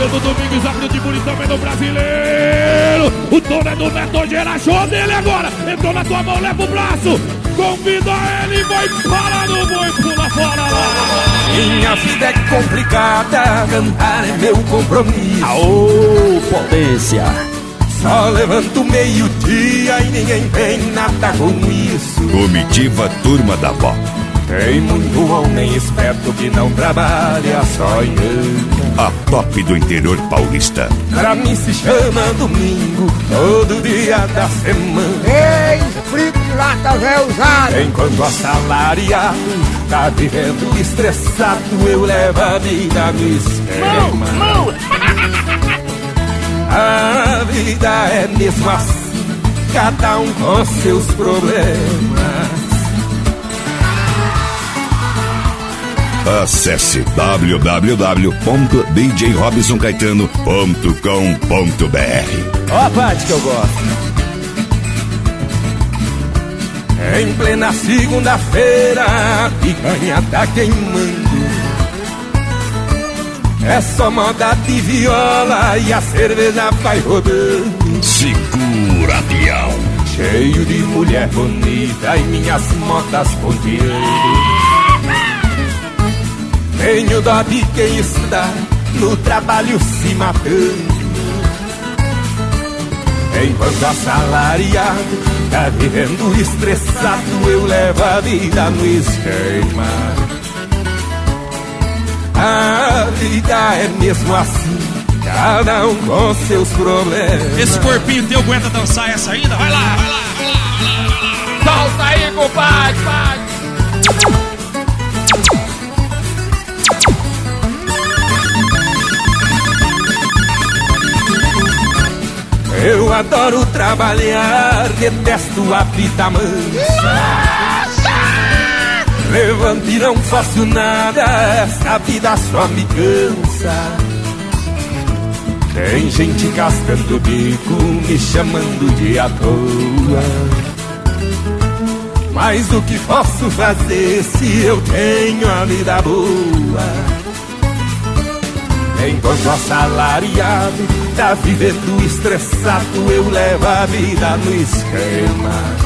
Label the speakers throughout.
Speaker 1: do Domingos, Acre de Bonito também do Brasileiro. O dono é do Neto Gera, show dele agora. Entrou na tua mão, leva o braço. Convida ele, vai para no boi, pula fora lá.
Speaker 2: Minha vida é complicada, cantar é meu compromisso.
Speaker 3: Aô, potência!
Speaker 2: Só levanto meio-dia e ninguém tem nada com isso.
Speaker 4: Comitiva Turma da Vó.
Speaker 2: Tem muito homem esperto que não trabalha, só engana.
Speaker 4: A top do interior paulista.
Speaker 2: Pra mim se chama domingo, todo dia da semana.
Speaker 5: Ei, frito de lata véio usado.
Speaker 2: Enquanto assalariado tá vivendo estressado, eu levo a vida no esquema. A vida é mesmo assim, cada um com seus problemas.
Speaker 4: Acesse www.djrobsoncaetano.com.br.
Speaker 3: Ó a parte que eu gosto.
Speaker 2: Em plena segunda-feira, a picanha tá queimando. É só moda de viola e a cerveja vai rodando.
Speaker 4: Segura, peão.
Speaker 2: Cheio de mulher bonita e minhas motas ponteando. Tenho dó de quem está no trabalho se matando. Enquanto assalariado tá vivendo estressado, eu levo a vida no esquema. A vida é mesmo assim, cada um com seus problemas.
Speaker 1: Esse corpinho teu aguenta dançar essa ainda? Vai lá, vai lá, vai lá, vai lá, vai lá.
Speaker 5: Solta aí, compadre, pai.
Speaker 2: Eu adoro trabalhar, detesto a vida mansa. Levanto e não faço nada, essa vida só me cansa. Tem gente cascando o bico, me chamando de à toa. Mas o que posso fazer se eu tenho a vida boa? Enquanto assalariado tá vivendo estressado, eu levo a vida no esquema.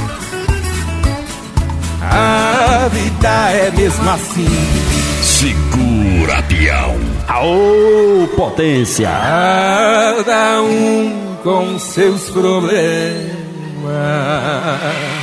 Speaker 2: A vida é mesmo assim.
Speaker 4: Segura, peão.
Speaker 3: Aô, potência!
Speaker 2: Cada um com seus problemas.